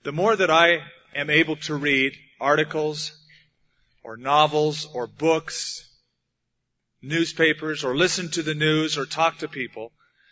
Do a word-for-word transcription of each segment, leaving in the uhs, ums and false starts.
The more that I am able to read articles or novels or books, newspapers, or listen to the news or talk to people,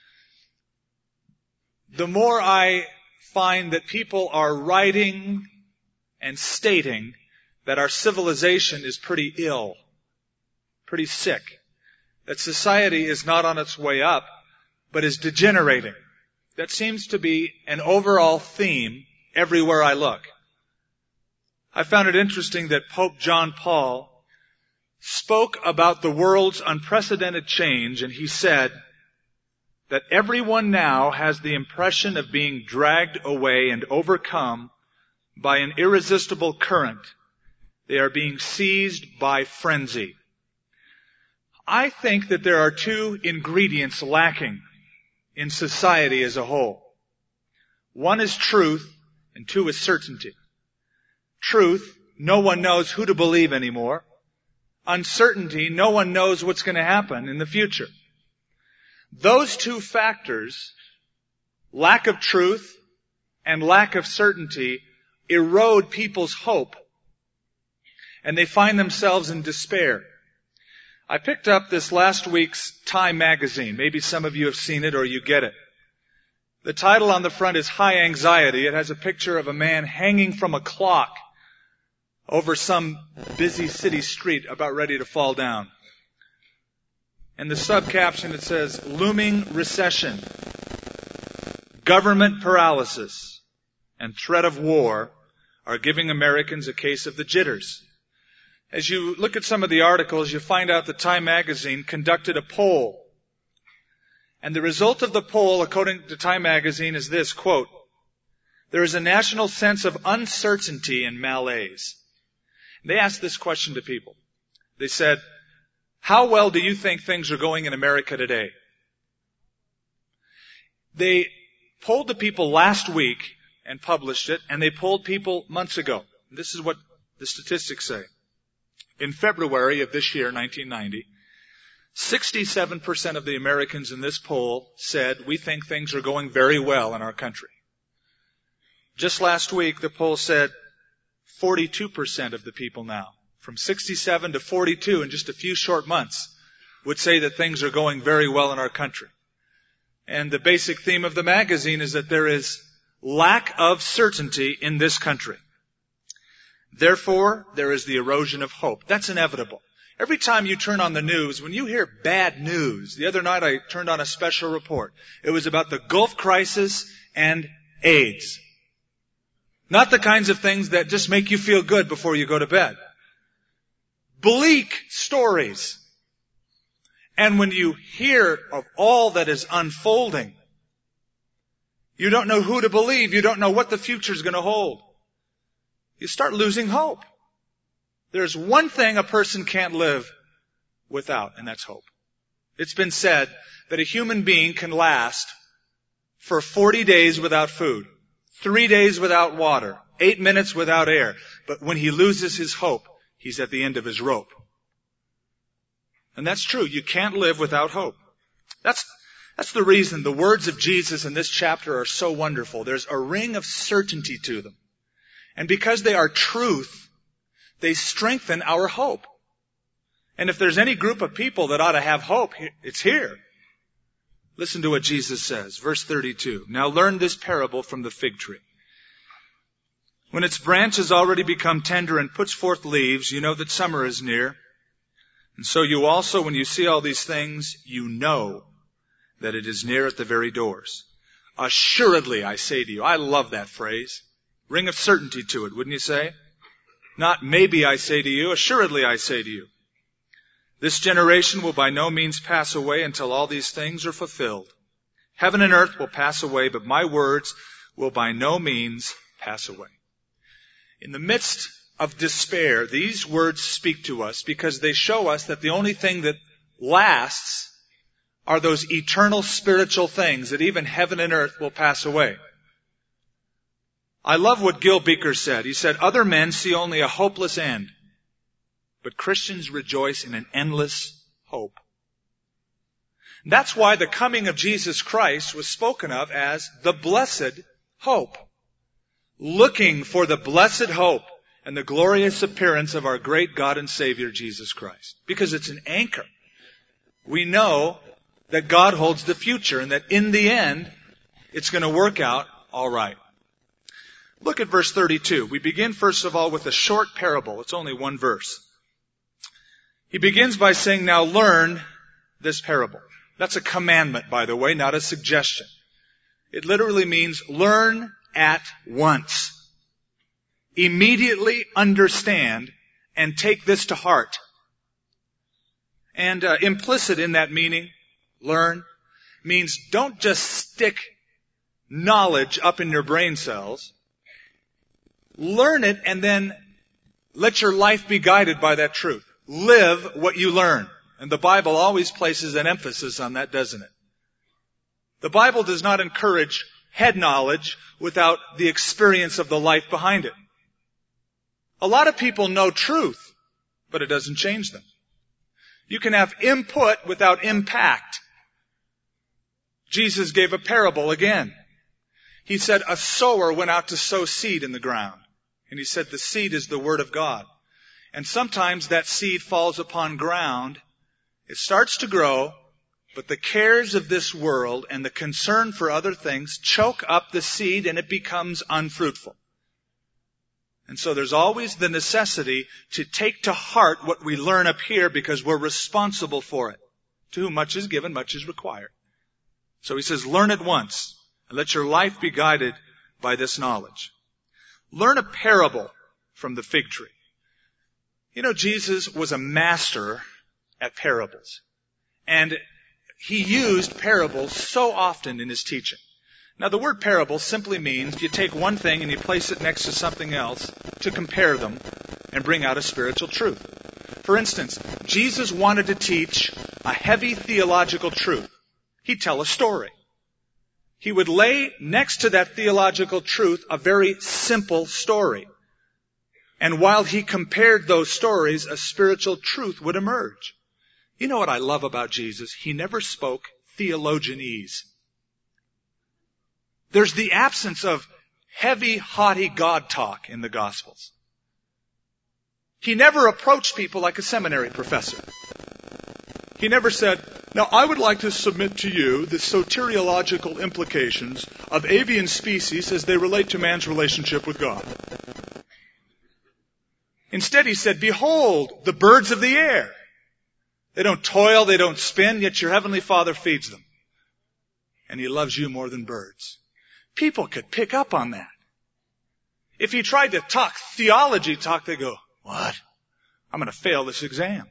the more I find that people are writing and stating that our civilization is pretty ill, pretty sick, that society is not on its way up, but is degenerating. That seems to be an overall theme everywhere I look. I found it interesting that Pope John Paul spoke about the world's unprecedented change, and he said that everyone now has the impression of being dragged away and overcome by an irresistible current. They are being seized by frenzy. I think that there are two ingredients lacking in society as a whole. One is truth, and two is certainty. Truth, no one knows who to believe anymore. Uncertainty, no one knows what's going to happen in the future. Those two factors, lack of truth and lack of certainty, erode people's hope, and they find themselves in despair. I picked up this last week's Time magazine. Maybe some of you have seen it or you get it. The title on the front is High Anxiety. It has a picture of a man hanging from a clock over some busy city street about ready to fall down. And the subcaption, it says, Looming Recession, Government Paralysis, and Threat of War are giving Americans a case of the jitters. As you look at some of the articles, you find out that Time magazine conducted a poll. And the result of the poll, according to Time magazine, is this, quote, there is a national sense of uncertainty and malaise. They asked this question to people. They said, how well do you think things are going in America today? They polled the people last week and published it, and they polled people months ago. This is what the statistics say. In February of this year, nineteen ninety, sixty-seven percent of the Americans in this poll said, we think things are going very well in our country. Just last week, the poll said forty-two percent of the people now, from sixty-seven to forty-two in just a few short months, would say that things are going very well in our country. And the basic theme of the magazine is that there is lack of certainty in this country. Therefore, there is the erosion of hope. That's inevitable. Every time you turn on the news, when you hear bad news, the other night I turned on a special report. It was about the Gulf crisis and AIDS. Not the kinds of things that just make you feel good before you go to bed. Bleak stories. And when you hear of all that is unfolding, you don't know who to believe. You don't know what the future is going to hold. You start losing hope. There's one thing a person can't live without, and that's hope. It's been said that a human being can last for forty days without food, three days without water, eight minutes without air. But when he loses his hope, he's at the end of his rope. And that's true. You can't live without hope. That's, that's the reason the words of Jesus in this chapter are so wonderful. There's a ring of certainty to them. And because they are truth, they strengthen our hope. And if there's any group of people that ought to have hope, it's here. Listen to what Jesus says, verse thirty-two. Now learn this parable from the fig tree. When its branch has already become tender and puts forth leaves, you know that summer is near. And so you also, when you see all these things, you know that it is near at the very doors. Assuredly, I say to you. I love that phrase. Ring of certainty to it, wouldn't you say? Not maybe I say to you, assuredly I say to you. This generation will by no means pass away until all these things are fulfilled. Heaven and earth will pass away, but my words will by no means pass away. In the midst of despair, these words speak to us because they show us that the only thing that lasts are those eternal spiritual things, that even heaven and earth will pass away. I love what Gil Beaker said. He said, other men see only a hopeless end, but Christians rejoice in an endless hope. That's why the coming of Jesus Christ was spoken of as the blessed hope. looking for the blessed hope and the glorious appearance of our great God and Savior, Jesus Christ. Because it's an anchor. We know that God holds the future and that in the end, it's going to work out all right. Look at verse thirty-two. We begin first of all with a short parable. It's only one verse. He begins by saying, now learn this parable. That's a commandment, by the way, not a suggestion. It literally means learn at once. Immediately understand and take this to heart. And uh, implicit in that meaning, learn, means don't just stick knowledge up in your brain cells. Learn it and then let your life be guided by that truth. Live what you learn. And the Bible always places an emphasis on that, doesn't it? The Bible does not encourage head knowledge without the experience of the life behind it. A lot of people know truth, but it doesn't change them. You can have input without impact. Jesus gave a parable again. He said a sower went out to sow seed in the ground. And he said the seed is the Word of God. And sometimes that seed falls upon ground. It starts to grow, but the cares of this world and the concern for other things choke up the seed and it becomes unfruitful. And so there's always the necessity to take to heart what we learn up here because we're responsible for it. To whom much is given, much is required. So he says, learn it once and let your life be guided by this knowledge. Learn a parable from the fig tree. You know, Jesus was a master at parables. And he used parables so often in his teaching. Now, the word parable simply means you take one thing and you place it next to something else to compare them and bring out a spiritual truth. For instance, Jesus wanted to teach a heavy theological truth. He'd tell a story. He would lay next to that theological truth a very simple story. And while he compared those stories, a spiritual truth would emerge. You know what I love about Jesus? He never spoke theologianese. There's the absence of heavy, haughty God talk in the Gospels. He never approached people like a seminary professor. He never said, now I would like to submit to you the soteriological implications of avian species as they relate to man's relationship with God. Instead he said, behold, the birds of the air. They don't toil, they don't spin, yet your heavenly Father feeds them. And he loves you more than birds. People could pick up on that. If he tried to talk theology talk, they go, what? I'm going to fail this exam.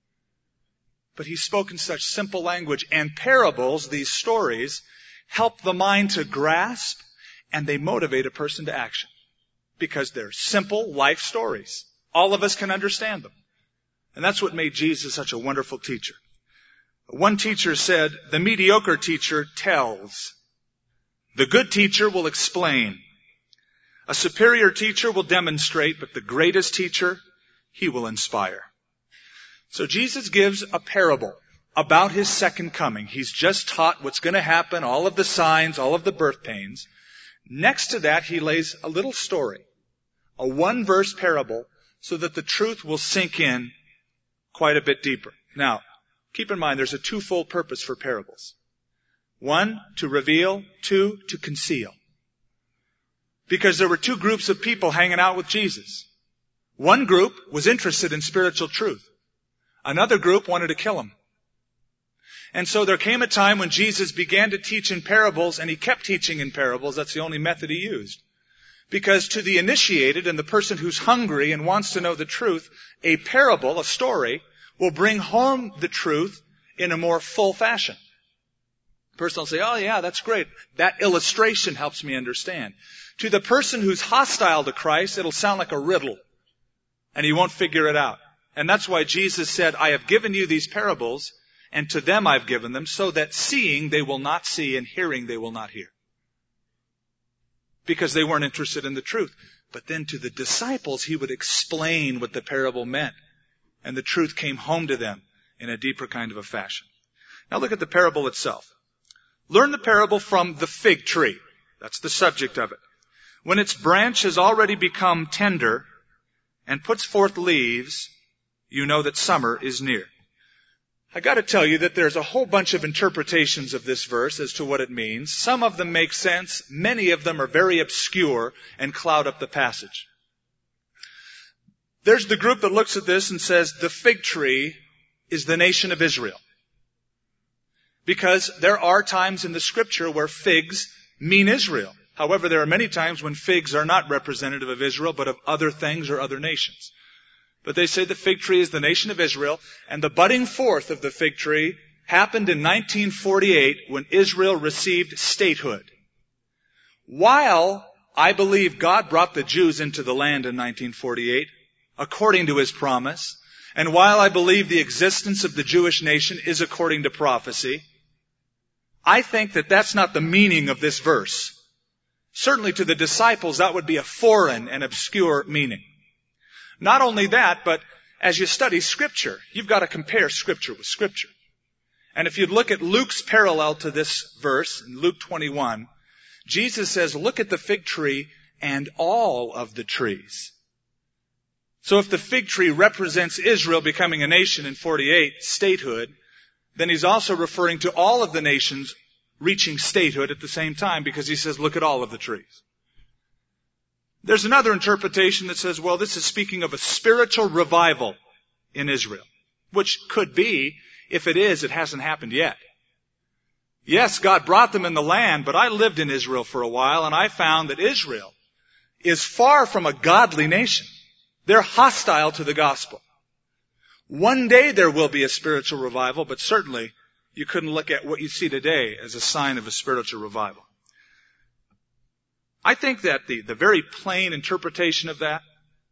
But he spoke in such simple language, and parables, these stories, help the mind to grasp, and they motivate a person to action. Because they're simple life stories. All of us can understand them. And that's what made Jesus such a wonderful teacher. One teacher said, the mediocre teacher tells. The good teacher will explain. A superior teacher will demonstrate, but the greatest teacher, he will inspire. So Jesus gives a parable about his second coming. He's just taught what's going to happen, all of the signs, all of the birth pains. Next to that, he lays a little story, a one-verse parable, so that the truth will sink in quite a bit deeper. Now, keep in mind, there's a twofold purpose for parables. One, to reveal. Two, to conceal. Because there were two groups of people hanging out with Jesus. One group was interested in spiritual truth. Another group wanted to kill him. And so there came a time when Jesus began to teach in parables, and he kept teaching in parables. That's the only method he used. Because to the initiated and the person who's hungry and wants to know the truth, a parable, a story, will bring home the truth in a more full fashion. The person will say, oh yeah, that's great. That illustration helps me understand. To the person who's hostile to Christ, it'll sound like a riddle. And he won't figure it out. And that's why Jesus said, I have given you these parables, and to them I've given them, so that seeing they will not see and hearing they will not hear. Because they weren't interested in the truth. But then to the disciples, he would explain what the parable meant. And the truth came home to them in a deeper kind of a fashion. Now look at the parable itself. Learn the parable from the fig tree. That's the subject of it. When its branch has already become tender and puts forth leaves, you know that summer is near. I got to tell you that there's a whole bunch of interpretations of this verse as to what it means. Some of them make sense. Many of them are very obscure and cloud up the passage. There's the group that looks at this and says the fig tree is the nation of Israel. Because there are times in the Scripture where figs mean Israel. However, there are many times when figs are not representative of Israel, but of other things or other nations. But they say the fig tree is the nation of Israel, and the budding forth of the fig tree happened in nineteen forty-eight when Israel received statehood. While I believe God brought the Jews into the land in nineteen forty-eight, according to His promise, and while I believe the existence of the Jewish nation is according to prophecy, I think that that's not the meaning of this verse. Certainly to the disciples, that would be a foreign and obscure meaning. Not only that, but as you study Scripture, you've got to compare Scripture with Scripture. And if you look at Luke's parallel to this verse, in Luke twenty-one, Jesus says, look at the fig tree and all of the trees. So if the fig tree represents Israel becoming a nation in forty-eight, statehood, then he's also referring to all of the nations reaching statehood at the same time, because he says, look at all of the trees. There's another interpretation that says, well, this is speaking of a spiritual revival in Israel, which could be. If it is, it hasn't happened yet. Yes, God brought them in the land, but I lived in Israel for a while, and I found that Israel is far from a godly nation. They're hostile to the gospel. One day there will be a spiritual revival, but certainly you couldn't look at what you see today as a sign of a spiritual revival. I think that the, the very plain interpretation of that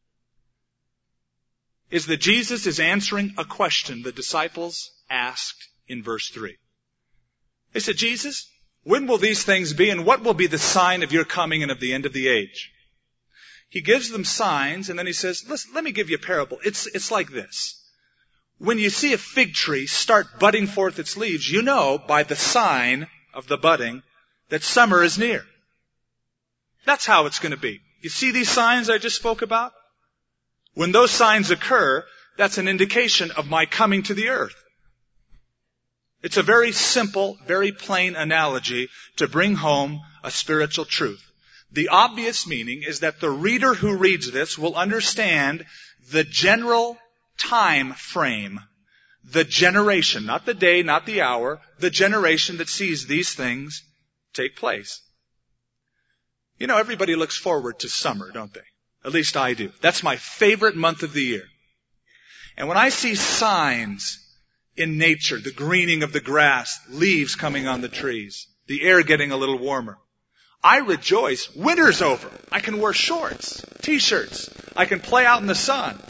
is that Jesus is answering a question the disciples asked in verse three. They said, Jesus, when will these things be, and what will be the sign of your coming and of the end of the age? He gives them signs, and then he says, Listen, let me give you a parable. It's, it's like this. When you see a fig tree start budding forth its leaves, you know by the sign of the budding that summer is near. That's how it's going to be. You see these signs I just spoke about? When those signs occur, that's an indication of my coming to the earth. It's a very simple, very plain analogy to bring home a spiritual truth. The obvious meaning is that the reader who reads this will understand the general time frame, the generation, not the day, not the hour, the generation that sees these things take place. You know, everybody looks forward to summer, don't they? At least I do. That's my favorite month of the year. And when I see signs in nature, the greening of the grass, leaves coming on the trees, the air getting a little warmer, I rejoice. Winter's over. I can wear shorts, t-shirts. I can play out in the sun.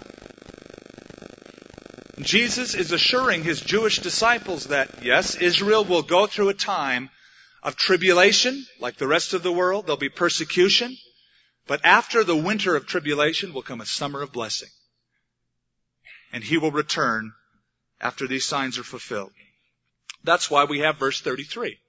Jesus is assuring his Jewish disciples that, yes, Israel will go through a time of tribulation, like the rest of the world. There'll be persecution. But after the winter of tribulation will come a summer of blessing. And he will return after these signs are fulfilled. That's why we have verse thirty-three.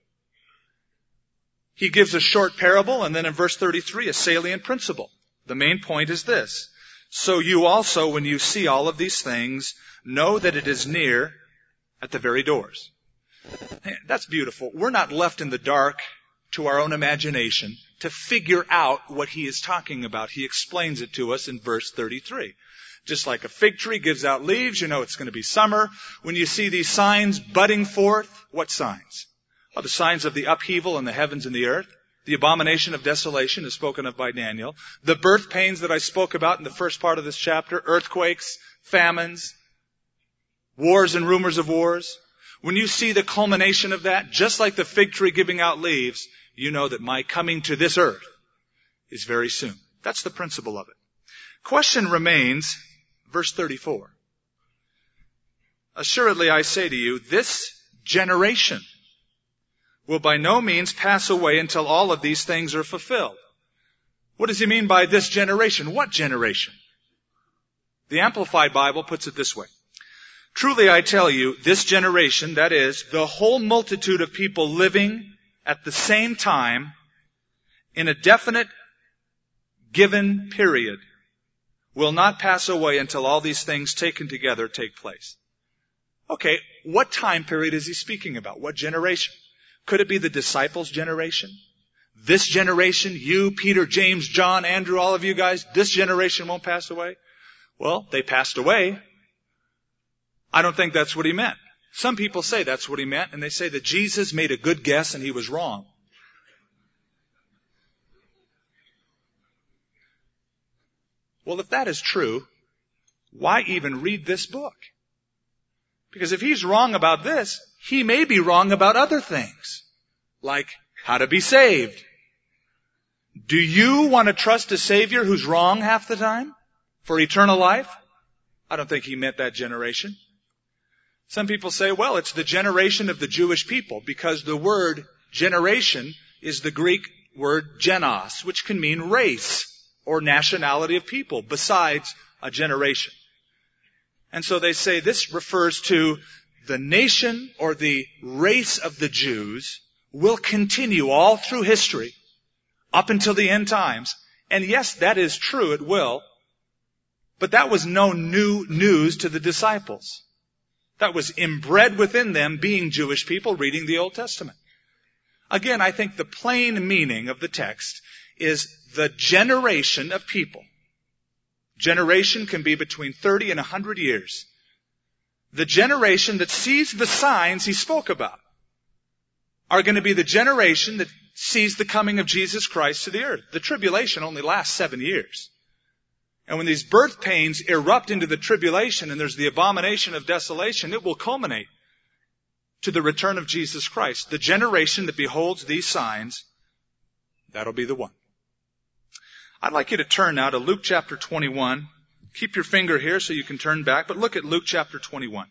He gives a short parable, and then in verse thirty-three, a salient principle. The main point is this. So you also, when you see all of these things, know that it is near at the very doors. That's beautiful. We're not left in the dark to our own imagination to figure out what he is talking about. He explains it to us in verse thirty-three. Just like a fig tree gives out leaves, you know it's going to be summer. When you see these signs budding forth, what signs? Well, the signs of the upheaval in the heavens and the earth. The abomination of desolation is spoken of by Daniel. The birth pains that I spoke about in the first part of this chapter, earthquakes, famines, wars and rumors of wars. When you see the culmination of that, just like the fig tree giving out leaves, you know that my coming to this earth is very soon. That's the principle of it. Question remains, verse thirty-four. Assuredly I say to you, this generation will by no means pass away until all of these things are fulfilled. What does he mean by this generation? What generation? The Amplified Bible puts it this way. Truly I tell you, this generation, that is, the whole multitude of people living at the same time in a definite given period will not pass away until all these things taken together take place. Okay, what time period is he speaking about? What generation? Could it be the disciples' generation? This generation, you, Peter, James, John, Andrew, all of you guys, this generation won't pass away? Well, they passed away. I don't think that's what he meant. Some people say that's what he meant, and they say that Jesus made a good guess and he was wrong. Well, if that is true, why even read this book? Because if he's wrong about this, he may be wrong about other things, like how to be saved. Do you want to trust a Savior who's wrong half the time for eternal life? I don't think he meant that generation. Some people say, well, it's the generation of the Jewish people, because the word generation is the Greek word genos, which can mean race or nationality of people besides a generation. And so they say this refers to the nation or the race of the Jews will continue all through history up until the end times. And yes, that is true, it will. But that was no new news to the disciples. That was inbred within them, being Jewish people reading the Old Testament. Again, I think the plain meaning of the text is the generation of people. Generation can be between thirty and one hundred years. The generation that sees the signs he spoke about are going to be the generation that sees the coming of Jesus Christ to the earth. The tribulation only lasts seven years. And when these birth pains erupt into the tribulation and there's the abomination of desolation, it will culminate to the return of Jesus Christ. The generation that beholds these signs, that'll be the one. I'd like you to turn now to Luke chapter twenty-one. Keep your finger here so you can turn back, but look at Luke chapter twenty-one.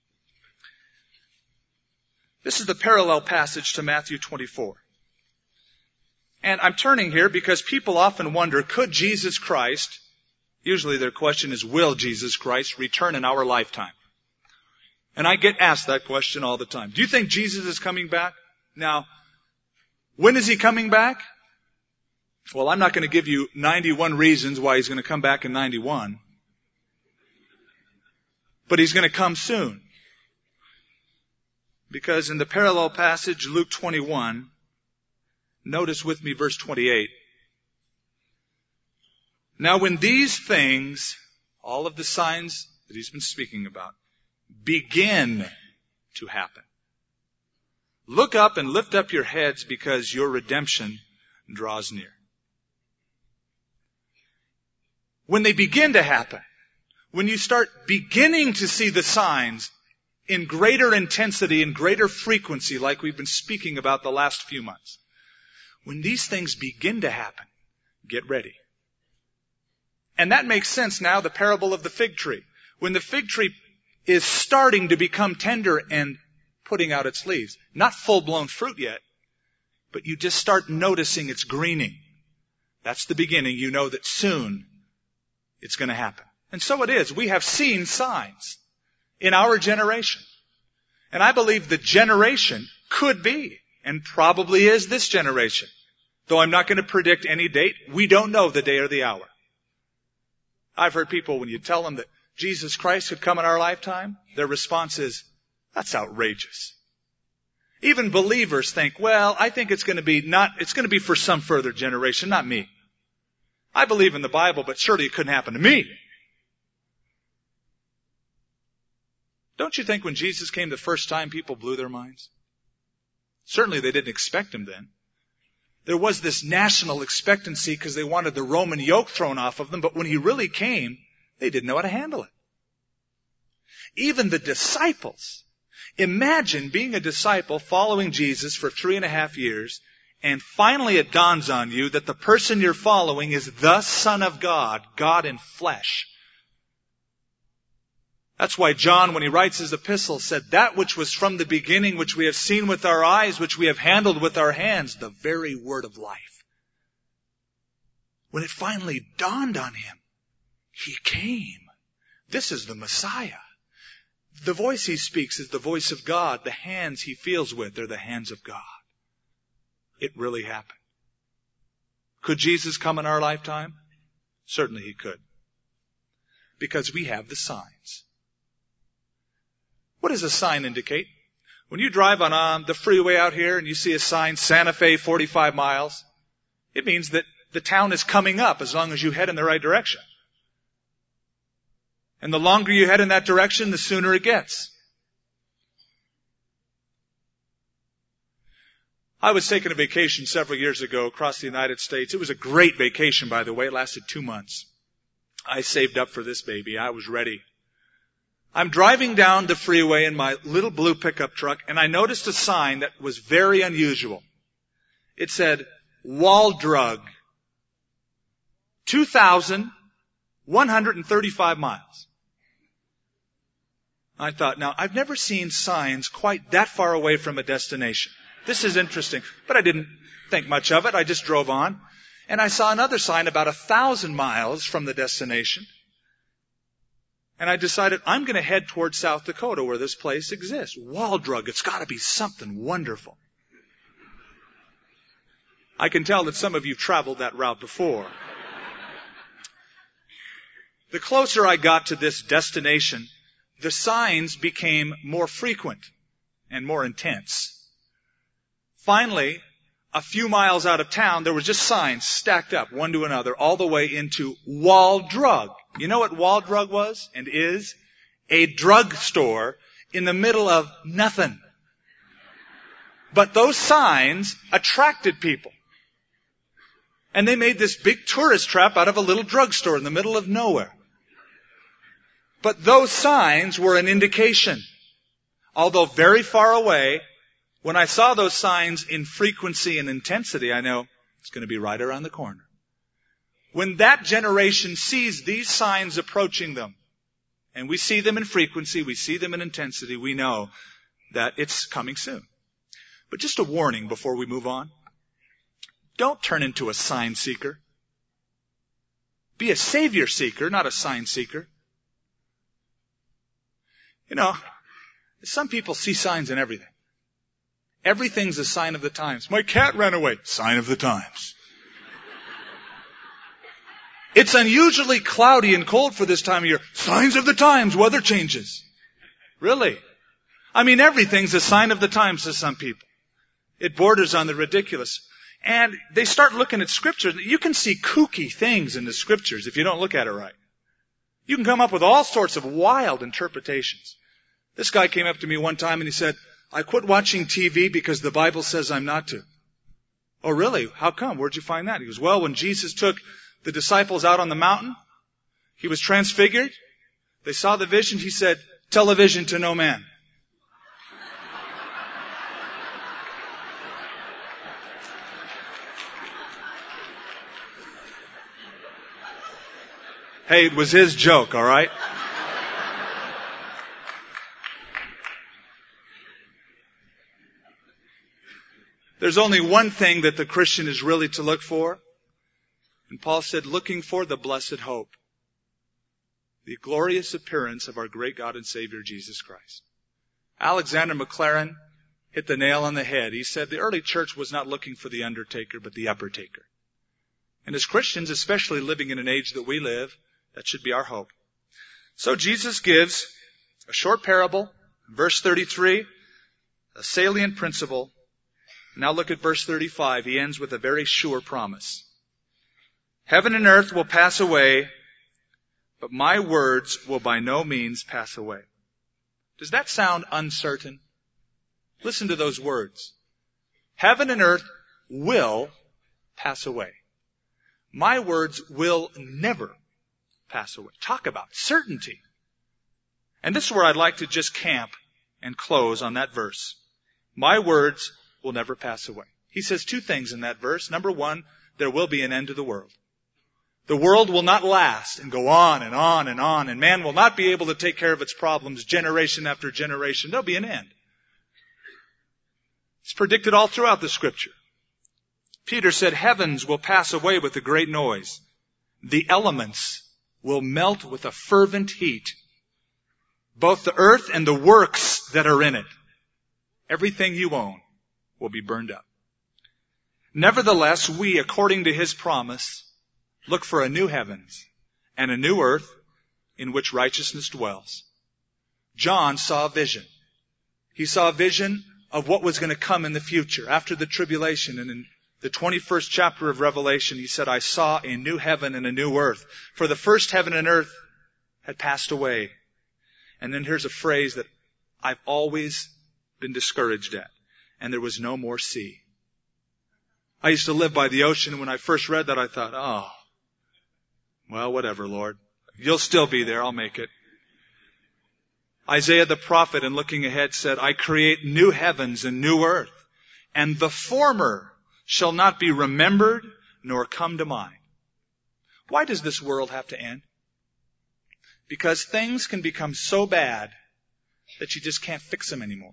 This is the parallel passage to Matthew twenty-four. And I'm turning here because people often wonder, could Jesus Christ, usually their question is, will Jesus Christ return in our lifetime? And I get asked that question all the time. Do you think Jesus is coming back? Now, when is he coming back? Well, I'm not going to give you ninety-one reasons why he's going to come back in ninety-one. But he's going to come soon. Because in the parallel passage, Luke twenty-one, notice with me verse twenty-eight. Now when these things, all of the signs that he's been speaking about, begin to happen, look up and lift up your heads, because your redemption draws near. When they begin to happen, when you start beginning to see the signs in greater intensity and greater frequency, like we've been speaking about the last few months, when these things begin to happen, get ready. And that makes sense now, the parable of the fig tree. When the fig tree is starting to become tender and putting out its leaves, not full-blown fruit yet, but you just start noticing it's greening. That's the beginning. You know that soon it's going to happen. And so it is. We have seen signs in our generation. And I believe the generation could be, and probably is, this generation. Though I'm not going to predict any date. We don't know the day or the hour. I've heard people, when you tell them that Jesus Christ could come in our lifetime, their response is, that's outrageous. Even believers think, well, I think it's going to be not, it's going to be for some further generation, not me. I believe in the Bible, but surely it couldn't happen to me. Don't you think when Jesus came the first time, people blew their minds? Certainly they didn't expect him then. There was this national expectancy because they wanted the Roman yoke thrown off of them, but when he really came, they didn't know how to handle it. Even the disciples. Imagine being a disciple following Jesus for three and a half years, and finally it dawns on you that the person you're following is the Son of God, God in flesh. That's why John, when he writes his epistle, said, that which was from the beginning, which we have seen with our eyes, which we have handled with our hands, the very word of life. When it finally dawned on him, he came. This is the Messiah. The voice he speaks is the voice of God. The hands he feels with are the hands of God. It really happened. Could Jesus come in our lifetime? Certainly he could. Because we have the signs. What does a sign indicate? When you drive on um, the freeway out here and you see a sign, Santa Fe, forty-five miles, it means that the town is coming up as long as you head in the right direction. And the longer you head in that direction, the sooner it gets. I was taking a vacation several years ago across the United States. It was a great vacation, by the way. It lasted two months. I saved up for this baby. I was ready. I'm driving down the freeway in my little blue pickup truck, and I noticed a sign that was very unusual. It said, Wall Drug, two thousand one hundred thirty-five miles. I thought, now, I've never seen signs quite that far away from a destination. This is interesting. But I didn't think much of it. I just drove on. And I saw another sign about a thousand miles from the destination. And I decided I'm going to head towards South Dakota where this place exists. Wall Drug. It's got to be something wonderful. I can tell that some of you traveled that route before. The closer I got to this destination, the signs became more frequent and more intense. Finally, a few miles out of town, there were just signs stacked up one to another all the way into Wall Drug. You know what Wall Drug was and is? A drug store in the middle of nothing. But those signs attracted people. And they made this big tourist trap out of a little drugstore in the middle of nowhere. But those signs were an indication. Although very far away, when I saw those signs in frequency and intensity, I know it's going to be right around the corner. When that generation sees these signs approaching them, and we see them in frequency, we see them in intensity, we know that it's coming soon. But just a warning before we move on. Don't turn into a sign seeker. Be a savior seeker, not a sign seeker. You know, some people see signs in everything. Everything's a sign of the times. My cat ran away. Sign of the times. It's unusually cloudy and cold for this time of year. Signs of the times. Weather changes. Really? I mean, everything's a sign of the times to some people. It borders on the ridiculous. And they start looking at Scripture. You can see kooky things in the Scriptures if you don't look at it right. You can come up with all sorts of wild interpretations. This guy came up to me one time and he said, I quit watching T V because the Bible says I'm not to. Oh, really? How come? Where'd you find that? He goes, well, when Jesus took the disciples out on the mountain, he was transfigured. They saw the vision. He said, tell a vision to no man. Hey, it was his joke, all right? There's only one thing that the Christian is really to look for. And Paul said, looking for the blessed hope. The glorious appearance of our great God and Savior, Jesus Christ. Alexander McLaren hit the nail on the head. He said the early church was not looking for the undertaker, but the upper-taker. And as Christians, especially living in an age that we live, that should be our hope. So Jesus gives a short parable, verse thirty-three, a salient principle. Now look at verse thirty-five. He ends with a very sure promise. Heaven and earth will pass away, but my words will by no means pass away. Does that sound uncertain? Listen to those words. Heaven and earth will pass away. My words will never pass away. Talk about certainty. And this is where I'd like to just camp and close on that verse. My words will never pass away. He says two things in that verse. Number one, there will be an end to the world. The world will not last and go on and on and on, and man will not be able to take care of its problems generation after generation. There'll be an end. It's predicted all throughout the Scripture. Peter said, heavens will pass away with a great noise. The elements will melt with a fervent heat. Both the earth and the works that are in it, everything you own, will be burned up. Nevertheless, we, according to His promise, Look for a new heavens and a new earth in which righteousness dwells. John saw a vision. He saw a vision of what was going to come in the future after the tribulation. And in the twenty-first chapter of Revelation, he said, I saw a new heaven and a new earth. For the first heaven and earth had passed away. And then here's a phrase that I've always been discouraged at. And there was no more sea. I used to live by the ocean. When I first read that, I thought, oh, well, whatever, Lord. You'll still be there. I'll make it. Isaiah the prophet, in looking ahead, said, I create new heavens and new earth, and the former shall not be remembered nor come to mind. Why does this world have to end? Because things can become so bad that you just can't fix them anymore.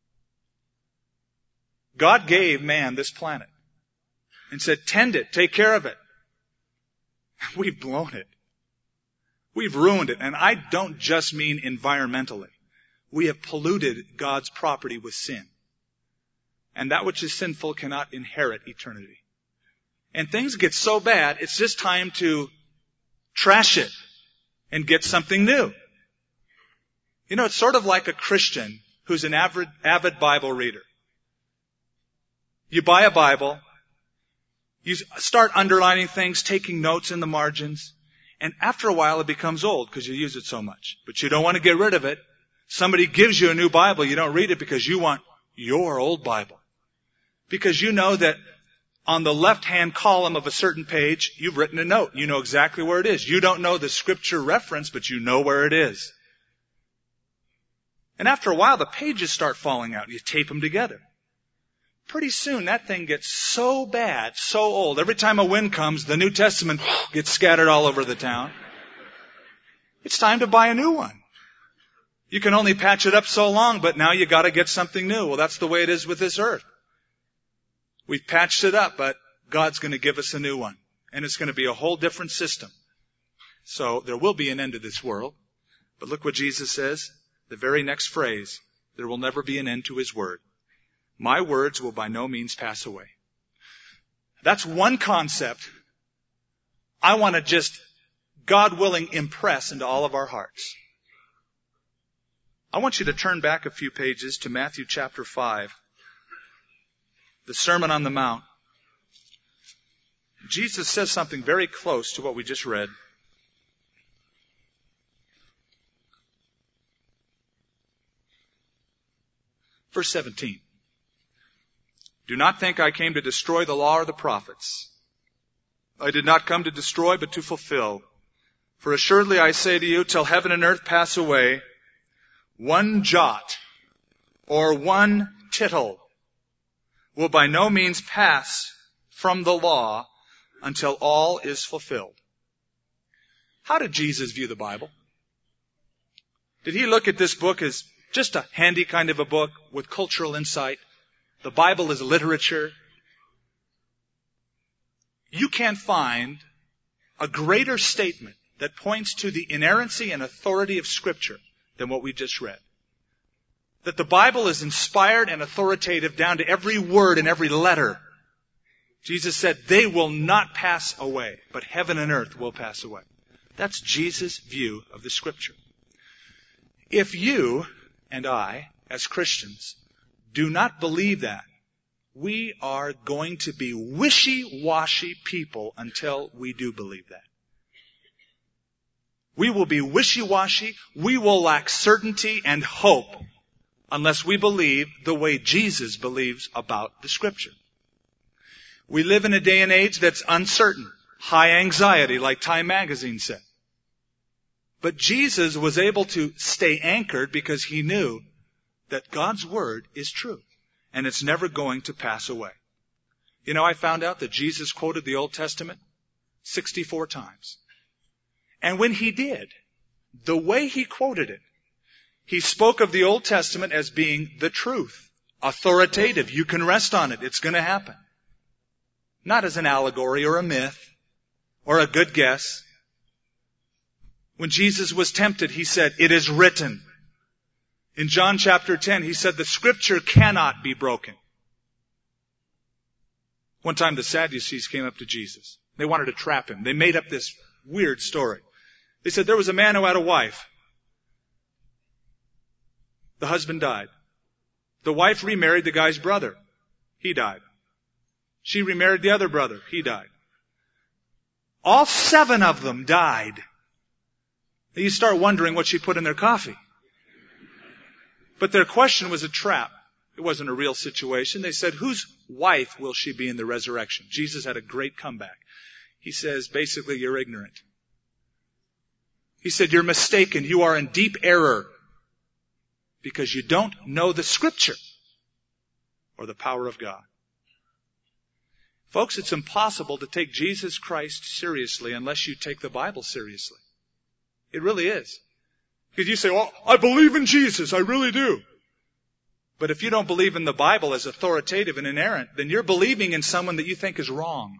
God gave man this planet and said, tend it, take care of it. We've blown it. We've ruined it. And I don't just mean environmentally. We have polluted God's property with sin. And that which is sinful cannot inherit eternity. And things get so bad, it's just time to trash it and get something new. You know, it's sort of like a Christian who's an avid, avid Bible reader. You buy a Bible, you start underlining things, taking notes in the margins, and after a while it becomes old because you use it so much. But you don't want to get rid of it. Somebody gives you a new Bible, you don't read it because you want your old Bible. Because you know that on the left-hand column of a certain page, you've written a note. You know exactly where it is. You don't know the scripture reference, but you know where it is. And after a while, the pages start falling out. You tape them together. Pretty soon, that thing gets so bad, so old. Every time a wind comes, the New Testament gets scattered all over the town. It's time to buy a new one. You can only patch it up so long, but now you got to get something new. Well, that's the way it is with this earth. We've patched it up, but God's going to give us a new one. And it's going to be a whole different system. So there will be an end to this world. But look what Jesus says. The very next phrase, there will never be an end to His word. My words will by no means pass away. That's one concept I want to just, God willing, impress into all of our hearts. I want you to turn back a few pages to Matthew chapter five. The Sermon on the Mount. Jesus says something very close to what we just read. Verse seventeen. Do not think I came to destroy the law or the prophets. I did not come to destroy, but to fulfill. For assuredly I say to you, till heaven and earth pass away, one jot or one tittle will by no means pass from the law until all is fulfilled. How did Jesus view the Bible? Did He look at this book as just a handy kind of a book with cultural insight? The Bible is literature. You can't find a greater statement that points to the inerrancy and authority of Scripture than what we just read. That the Bible is inspired and authoritative down to every word and every letter. Jesus said, they will not pass away, but heaven and earth will pass away. That's Jesus' view of the Scripture. If you and I, as Christians, do not believe that, we are going to be wishy-washy people until we do believe that. We will be wishy-washy. We will lack certainty and hope unless we believe the way Jesus believes about the Scripture. We live in a day and age that's uncertain, high anxiety, like Time magazine said. But Jesus was able to stay anchored because He knew that God's Word is true, and it's never going to pass away. You know, I found out that Jesus quoted the Old Testament sixty-four times. And when He did, the way He quoted it, He spoke of the Old Testament as being the truth, authoritative. You can rest on it. It's going to happen. Not as an allegory or a myth or a good guess. When Jesus was tempted, He said, it is written. In John chapter ten, He said, the Scripture cannot be broken. One time the Sadducees came up to Jesus. They wanted to trap him. They made up this weird story. They said there was a man who had a wife. The husband died. The wife remarried the guy's brother. He died. She remarried the other brother. He died. All seven of them died. You start wondering what she put in their coffee. But their question was a trap. It wasn't a real situation. They said, whose wife will she be in the resurrection? Jesus had a great comeback. He says, basically, you're ignorant. He said, you're mistaken. You are in deep error because you don't know the Scripture or the power of God. Folks, it's impossible to take Jesus Christ seriously unless you take the Bible seriously. It really is. Because you say, well, I believe in Jesus. I really do. But if you don't believe in the Bible as authoritative and inerrant, then you're believing in someone that you think is wrong.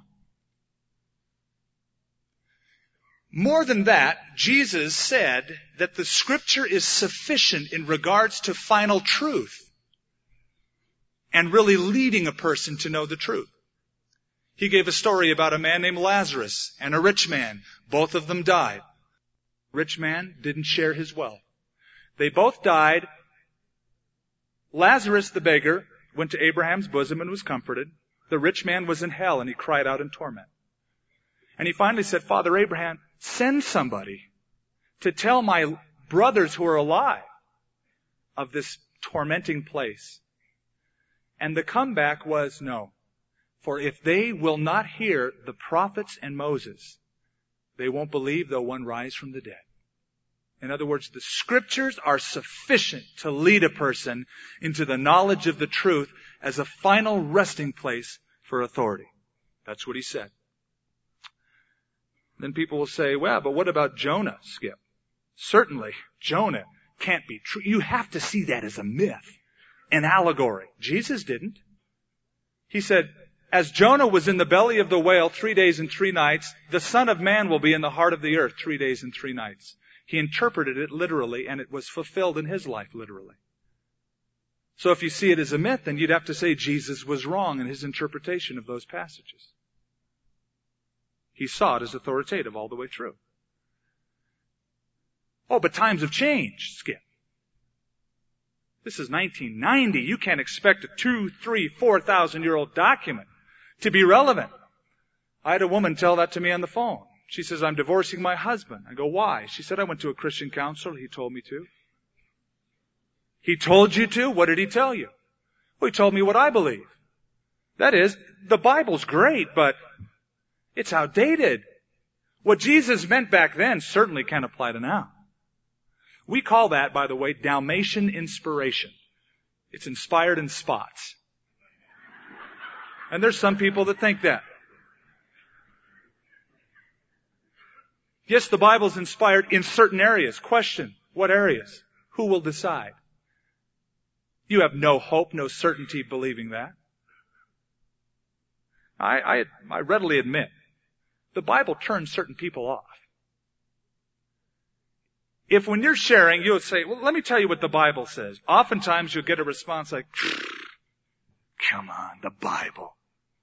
More than that, Jesus said that the Scripture is sufficient in regards to final truth and really leading a person to know the truth. He gave a story about a man named Lazarus and a rich man. Both of them died. The rich man didn't share his wealth. They both died. Lazarus, the beggar, went to Abraham's bosom and was comforted. The rich man was in hell and he cried out in torment. And he finally said, Father Abraham, send somebody to tell my brothers who are alive of this tormenting place. And the comeback was no. For if they will not hear the prophets and Moses, they won't believe though one rise from the dead. In other words, the Scriptures are sufficient to lead a person into the knowledge of the truth as a final resting place for authority. That's what he said. Then people will say, well, but what about Jonah, Skip? Certainly, Jonah can't be true. You have to see that as a myth, an allegory. Jesus didn't. He said, as Jonah was in the belly of the whale three days and three nights, the Son of Man will be in the heart of the earth three days and three nights. He interpreted it literally, and it was fulfilled in his life literally. So if you see it as a myth, then you'd have to say Jesus was wrong in his interpretation of those passages. He saw it as authoritative all the way through. Oh, but times have changed, Skip. This is nineteen ninety. You can't expect a two, three, four thousand year old document to be relevant. I had a woman tell that to me on the phone. She says, I'm divorcing my husband. I go, why? She said, I went to a Christian counselor. He told me to. He told you to? What did he tell you? Well, he told me what I believe. That is, the Bible's great, but it's outdated. What Jesus meant back then certainly can't apply to now. We call that, by the way, Dalmatian inspiration. It's inspired in spots. And there's some people that think that. Yes, the Bible's inspired in certain areas. Question, what areas? Who will decide? You have no hope, no certainty believing that. I, I, I readily admit, the Bible turns certain people off. If when you're sharing, you'll say, well, let me tell you what the Bible says. Oftentimes you'll get a response like, come on, the Bible.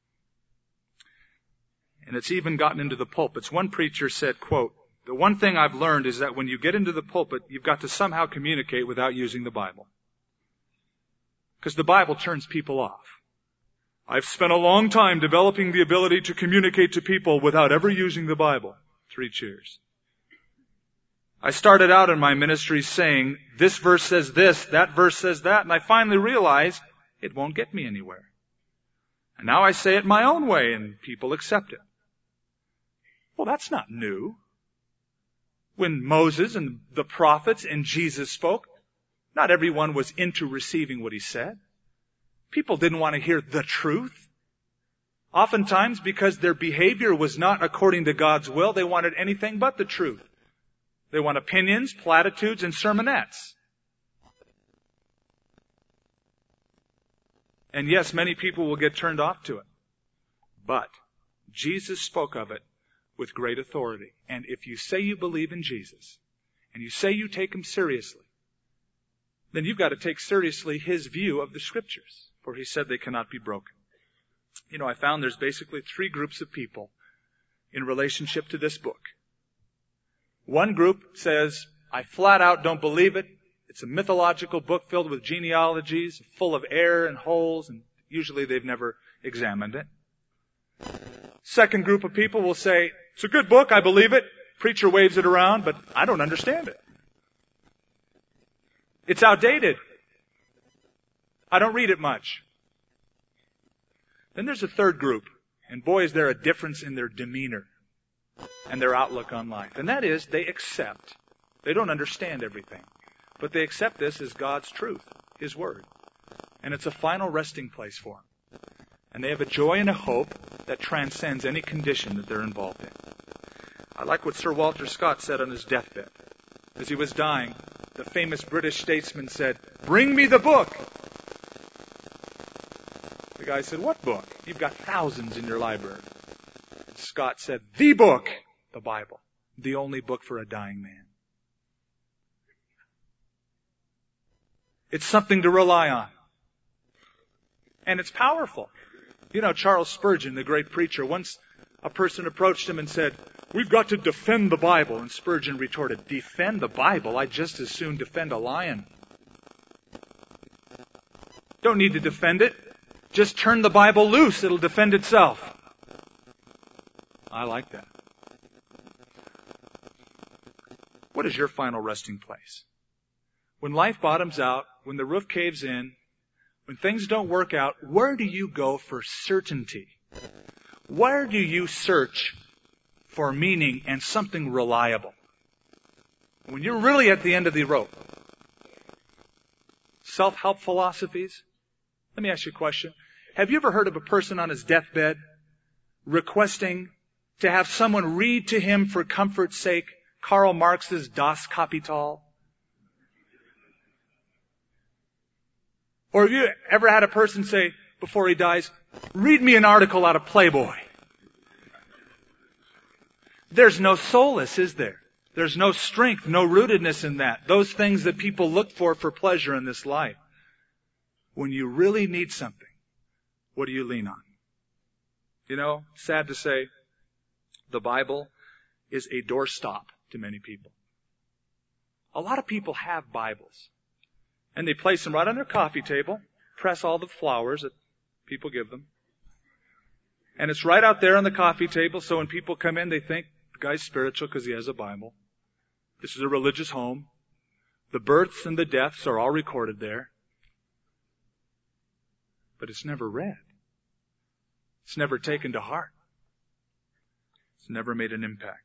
And it's even gotten into the pulpits. One preacher said, quote, the one thing I've learned is that when you get into the pulpit, you've got to somehow communicate without using the Bible. Because the Bible turns people off. I've spent a long time developing the ability to communicate to people without ever using the Bible. Three cheers. I started out in my ministry saying, this verse says this, that verse says that, and I finally realized it won't get me anywhere. And now I say it my own way, and people accept it. Well, that's not new. When Moses and the prophets and Jesus spoke, not everyone was into receiving what he said. People didn't want to hear the truth. Oftentimes, because their behavior was not according to God's will, they wanted anything but the truth. They want opinions, platitudes, and sermonettes. And yes, many people will get turned off to it. But Jesus spoke of it with great authority. And if you say you believe in Jesus, and you say you take him seriously, then you've got to take seriously his view of the Scriptures. For he said they cannot be broken. You know, I found there's basically three groups of people in relationship to this book. One group says, I flat out don't believe it. It's a mythological book filled with genealogies, full of error and holes, and usually they've never examined it. Second group of people will say, it's a good book, I believe it. Preacher waves it around, but I don't understand it. It's outdated. I don't read it much. Then there's a third group, and boy, is there a difference in their demeanor and their outlook on life. And that is, they accept. They don't understand everything, but they accept this as God's truth, His Word. And it's a final resting place for them. And they have a joy and a hope that transcends any condition that they're involved in. I like what Sir Walter Scott said on his deathbed. As he was dying, the famous British statesman said, bring me the book. The guy said, what book? You've got thousands in your library. Scott said, the book, the Bible, the only book for a dying man. It's something to rely on. And it's powerful. You know, Charles Spurgeon, the great preacher, once a person approached him and said, we've got to defend the Bible. And Spurgeon retorted, defend the Bible? I'd just as soon defend a lion. Don't need to defend it. Just turn the Bible loose. It'll defend itself. I like that. What is your final resting place? When life bottoms out, when the roof caves in, when things don't work out, where do you go for certainty? Where do you search for meaning and something reliable? When you're really at the end of the rope. Self-help philosophies? Let me ask you a question. Have you ever heard of a person on his deathbed requesting to have someone read to him for comfort's sake Karl Marx's Das Kapital? Or have you ever had a person say, before he dies, read me an article out of Playboy? There's no solace, is there? There's no strength, no rootedness in that. Those things that people look for for pleasure in this life. When you really need something, what do you lean on? You know, sad to say, the Bible is a doorstop to many people. A lot of people have Bibles. And they place them right on their coffee table, press all the flowers that people give them. And it's right out there on the coffee table, so when people come in, they think the guy's spiritual because he has a Bible. This is a religious home. The births and the deaths are all recorded there. But it's never read. It's never taken to heart. It's never made an impact.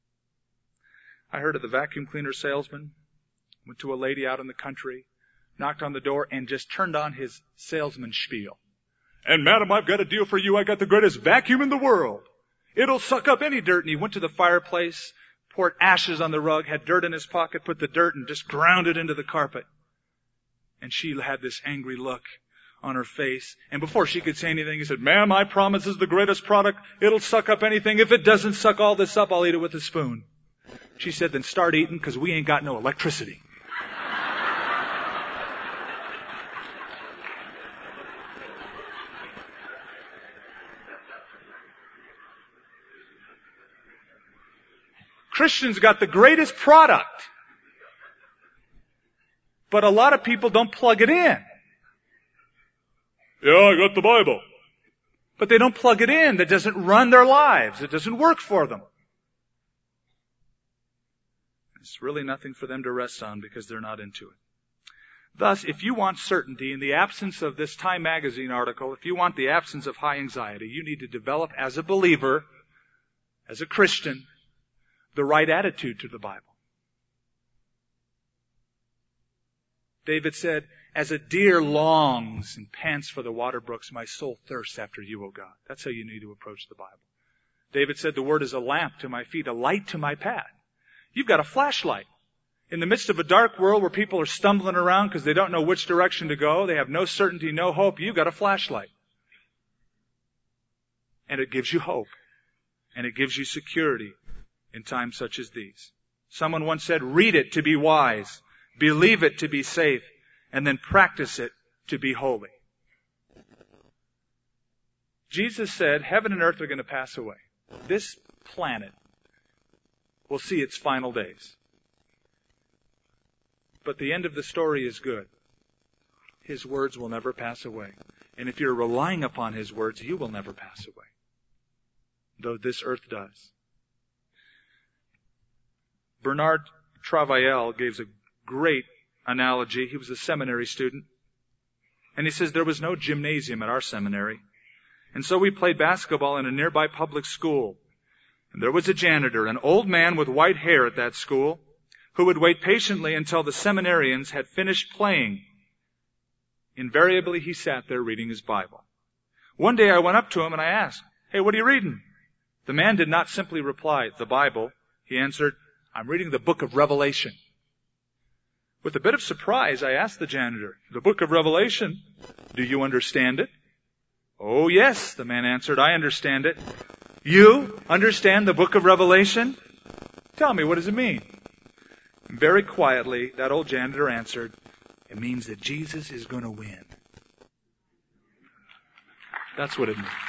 I heard of the vacuum cleaner salesman, went to a lady out in the country, knocked on the door, and just turned on his salesman spiel. And madam, I've got a deal for you. I got the greatest vacuum in the world. It'll suck up any dirt. And he went to the fireplace, poured ashes on the rug, had dirt in his pocket, put the dirt and just ground it into the carpet. And she had this angry look on her face. And before she could say anything, he said, ma'am, I promise this is the greatest product. It'll suck up anything. If it doesn't suck all this up, I'll eat it with a spoon. She said, then start eating because we ain't got no electricity. Christians got the greatest product. But a lot of people don't plug it in. Yeah, I got the Bible. But they don't plug it in. That doesn't run their lives. It doesn't work for them. It's really nothing for them to rest on because they're not into it. Thus, if you want certainty in the absence of this Time magazine article, if you want the absence of high anxiety, you need to develop as a believer, as a Christian, the right attitude to the Bible. David said, as a deer longs and pants for the water brooks, my soul thirsts after you, O God. That's how you need to approach the Bible. David said, the word is a lamp to my feet, a light to my path. You've got a flashlight. In the midst of a dark world where people are stumbling around because they don't know which direction to go, they have no certainty, no hope, you've got a flashlight. And it gives you hope. And it gives you security in times such as these. Someone once said, read it to be wise, believe it to be safe, and then practice it to be holy. Jesus said, heaven and earth are going to pass away. This planet will see its final days. But the end of the story is good. His words will never pass away. And if you're relying upon His words, you will never pass away. Though this earth does. Bernard Travail gives a great analogy. He was a seminary student. And he says there was no gymnasium at our seminary. And so we played basketball in a nearby public school. And there was a janitor, an old man with white hair at that school, who would wait patiently until the seminarians had finished playing. Invariably, he sat there reading his Bible. One day I went up to him and I asked, "Hey, what are you reading?" The man did not simply reply, "The Bible." He answered, "I'm reading the book of Revelation." With a bit of surprise, I asked the janitor, "The book of Revelation? Do you understand it?" "Oh, yes," the man answered, "I understand it." "You understand the book of Revelation? Tell me, what does it mean?" And very quietly, that old janitor answered, "It means that Jesus is going to win." That's what it means.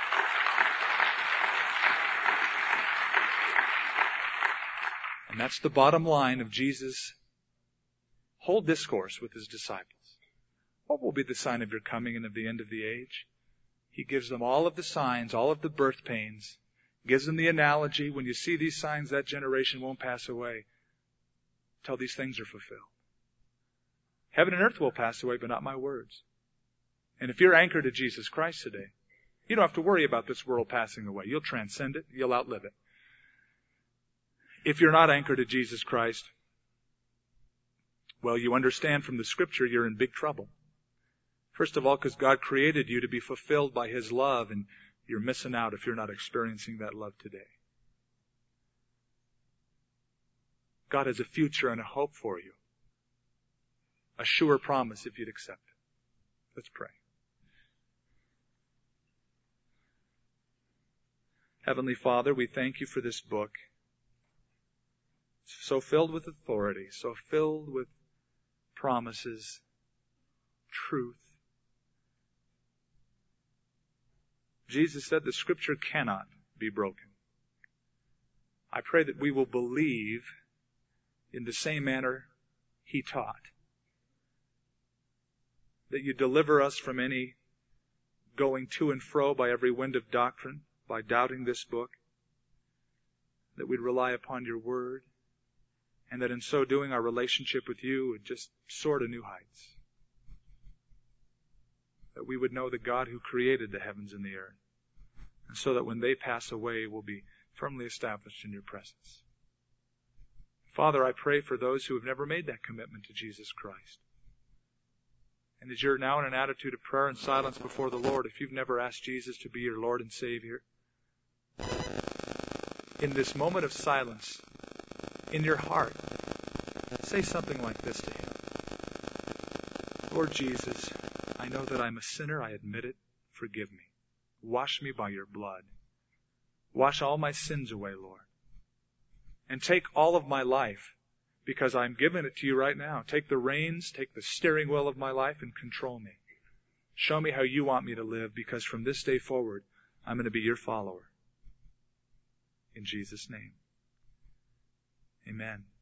And that's the bottom line of Jesus' whole discourse with His disciples. What will be the sign of your coming and of the end of the age? He gives them all of the signs, all of the birth pains, gives them the analogy. When you see these signs, that generation won't pass away till these things are fulfilled. Heaven and earth will pass away, but not my words. And if you're anchored to Jesus Christ today, you don't have to worry about this world passing away. You'll transcend it. You'll outlive it. If you're not anchored to Jesus Christ, well, you understand from the Scripture you're in big trouble. First of all, because God created you to be fulfilled by His love, and you're missing out if you're not experiencing that love today. God has a future and a hope for you. A sure promise if you'd accept it. Let's pray. Heavenly Father, we thank You for this book. So filled with authority, so filled with promises, truth. Jesus said the Scripture cannot be broken. I pray that we will believe in the same manner He taught. That You deliver us from any going to and fro by every wind of doctrine, by doubting this book. That we'd rely upon Your Word. And that in so doing, our relationship with You would just soar to new heights. That we would know the God who created the heavens and the earth. And so that when they pass away, we'll be firmly established in Your presence. Father, I pray for those who have never made that commitment to Jesus Christ. And as you're now in an attitude of prayer and silence before the Lord, if you've never asked Jesus to be your Lord and Savior, in this moment of silence, in your heart, say something like this to Him. Lord Jesus, I know that I'm a sinner. I admit it. Forgive me. Wash me by Your blood. Wash all my sins away, Lord. And take all of my life, because I'm giving it to You right now. Take the reins, take the steering wheel of my life and control me. Show me how You want me to live, because from this day forward, I'm going to be Your follower. In Jesus' name. Amen.